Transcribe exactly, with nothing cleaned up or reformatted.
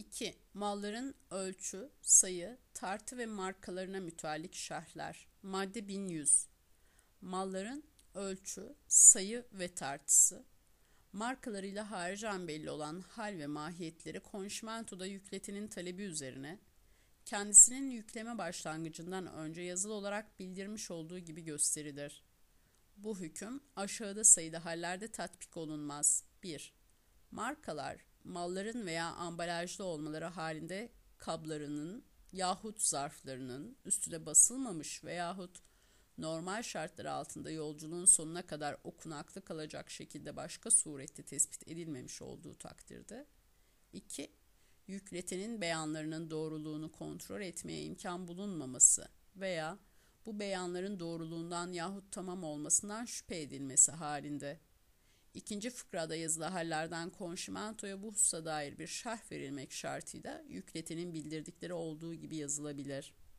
iki. Malların ölçü, sayı, tartı ve markalarına müteallik şerhler. Madde bin yüz. Malların ölçü, sayı ve tartısı, markalarıyla haricen belli olan hal ve mahiyetleri konşimentoda yükletinin talebi üzerine, kendisinin yükleme başlangıcından önce yazılı olarak bildirmiş olduğu gibi gösterilir. Bu hüküm aşağıda sayıda hallerde tatbik olunmaz. bir. Markalar, malların veya ambalajlı olmaları halinde kablarının yahut zarflarının üstüne basılmamış veyahut normal şartlar altında yolculuğun sonuna kadar okunaklı kalacak şekilde başka surette tespit edilmemiş olduğu takdirde. iki. Yükletenin beyanlarının doğruluğunu kontrol etmeye imkan bulunmaması veya bu beyanların doğruluğundan yahut tamam olmasından şüphe edilmesi halinde. İkinci fıkrada yazılı hallerden konşimentoya bu hususa dair bir şerh verilmek şartıyla yükletenin bildirdikleri olduğu gibi yazılabilir.